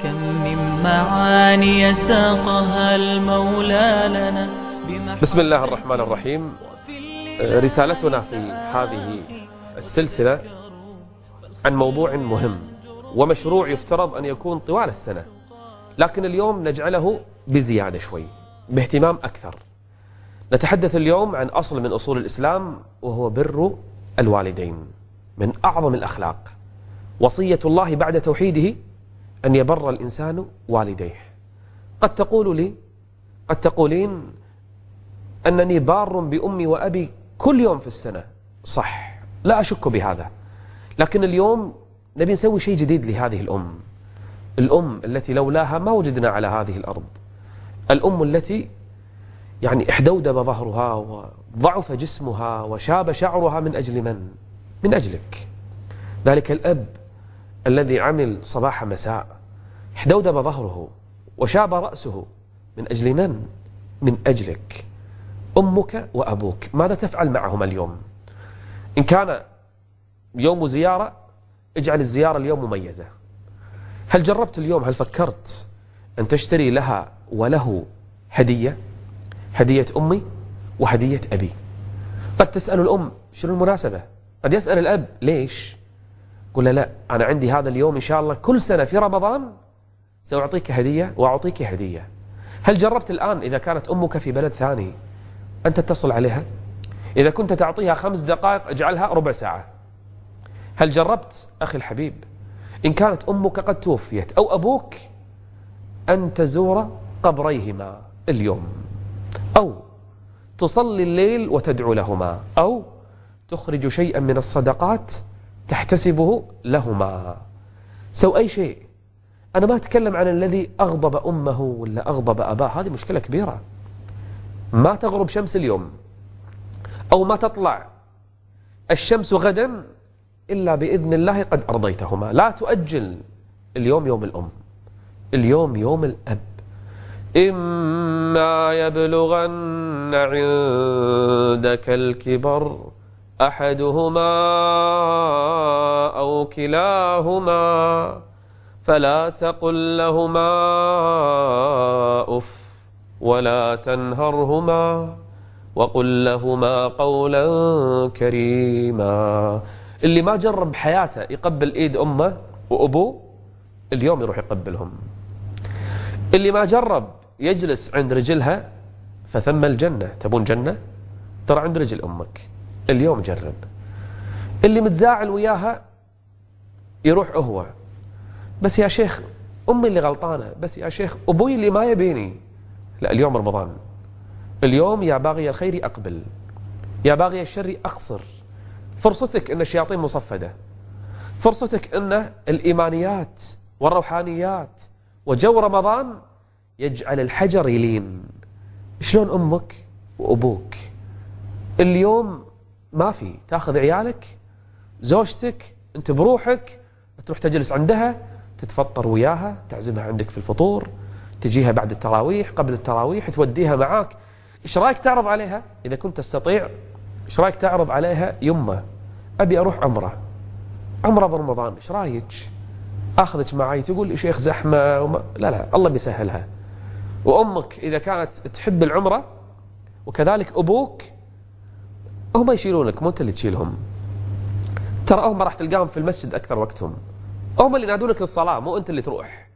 كم من معاني ساقها المولى لنا. بسم الله الرحمن الرحيم. رسالتنا في هذه السلسلة عن موضوع مهم ومشروع يفترض أن يكون طوال السنة، لكن اليوم نجعله بزيادة شوي، باهتمام أكثر. نتحدث اليوم عن أصل من أصول الإسلام، وهو بر الوالدين. من أعظم الأخلاق، وصية الله بعد توحيده أن يبر الإنسان والديه. قد تقولين أنني بار بأمي وأبي كل يوم في السنة. صح، لا أشك بهذا، لكن اليوم نبي نسوي شيء جديد لهذه الأم التي لولاها ما وجدنا على هذه الأرض. الأم التي احدودب ظهرها وضعف جسمها وشاب شعرها من أجل من؟ من أجلك. ذلك الأب الذي عمل صباح مساء، احدودب ظهره وشاب رأسه من أجل من؟ من أجلك. أمك وأبوك ماذا تفعل معهما اليوم؟ إن كان يوم زيارة، اجعل الزيارة اليوم مميزة. هل جربت اليوم، هل فكرت أن تشتري لها وله هدية أمي وهدية أبي؟ قد تسأل الأم شنو المناسبة، قد يسأل الأب ليش؟ قل لا، أنا عندي هذا اليوم إن شاء الله كل سنة في رمضان سأعطيك هدية وأعطيك هدية. هل جربت الآن إذا كانت أمك في بلد ثاني أن تتصل عليها؟ إذا كنت تعطيها 5 دقائق اجعلها ربع ساعة. هل جربت أخي الحبيب إن كانت أمك قد توفيت أو أبوك أن تزور قبريهما اليوم، أو تصلي الليل وتدعو لهما، أو تخرج شيئا من الصدقات تحتسبه لهما؟ سو أي شيء. أنا ما أتكلم عن الذي أغضب أمه ولا أغضب أباه، هذه مشكلة كبيرة. ما تغرب شمس اليوم أو ما تطلع الشمس غدا إلا بإذن الله قد أرضيتهما. لا تؤجل اليوم يوم الأم، اليوم يوم الأب. إما يبلغن عندك الكبر أحدهما أو كلاهما فلا تقل لهما أف ولا تنهرهما وقل لهما قولا كريما. اللي ما جرب حياته يقبل إيد أمه وأبوه اليوم يروح يقبلهم. اللي ما جرب يجلس عند رجلها فثم الجنة. تبون جنة؟ ترى عند رجل أمك اليوم جرب. اللي متزاعل وياها يروح هو، بس يا شيخ أمي اللي غلطانة، بس يا شيخ أبوي اللي ما يبيني. لا، اليوم رمضان. اليوم يا باغي الخير أقبل، يا باغي الشر أقصر. فرصتك أن الشياطين مصفدة، فرصتك أن الإيمانيات والروحانيات وجو رمضان يجعل الحجر يلين. شلون أمك وأبوك اليوم ما في تاخذ عيالك زوجتك أنت بروحك تروح تجلس عندها تتفطر وياها، تعزمها عندك في الفطور، تجيها بعد التراويح قبل التراويح توديها معاك. إيش رأيك تعرض عليها إذا كنت تستطيع؟ إيش رأيك تعرض عليها يمه أبي أروح عمرة برمضان، إيش رأيك أخذك معي؟ تقول لي شيخ زحمة لا الله بيسهلها. وأمك إذا كانت تحب العمرة وكذلك أبوك، هم يشيلونك مو أنت اللي تشيلهم. ترى هم راح تلقاهم في المسجد أكثر وقتهم، هم اللي ينادونك للصلاة مو أنت اللي تروح.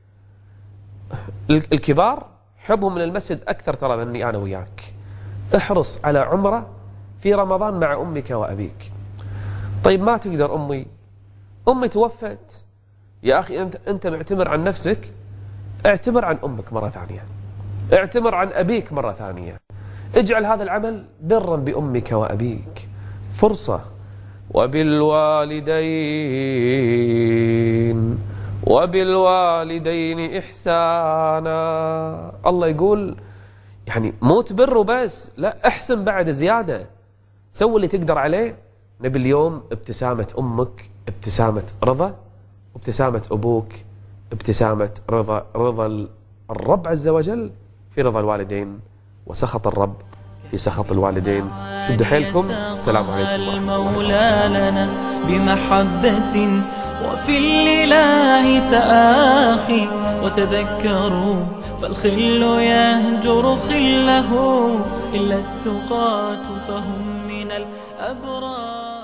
الكبار حبهم من المسجد أكثر ترى مني أنا وياك. احرص على عمرة في رمضان مع أمك وأبيك. طيب ما تقدر أمي توفت، يا أخي أنت معتمر عن نفسك، اعتمر عن أمك مرة ثانية، اعتمر عن أبيك مرة ثانية. اجعل هذا العمل برا بأمك وأبيك. فرصة. وبالوالدين إحسانا. الله يقول مو تبر وبس، لا احسن بعد زيادة. سوي اللي تقدر عليه. نبي اليوم ابتسامة أمك ابتسامة رضا، ابتسامة أبوك ابتسامة رضا الرب عز وجل في رضا الوالدين، وسخط الرب في سخط الوالدين. شدوا حيلكم. السلام عليكم ورحمة الله. المولى لنا بمحبة وفي الإله تآخي وتذكروا فالخل يهجر خله إلا التقاة فهم من الأبرار.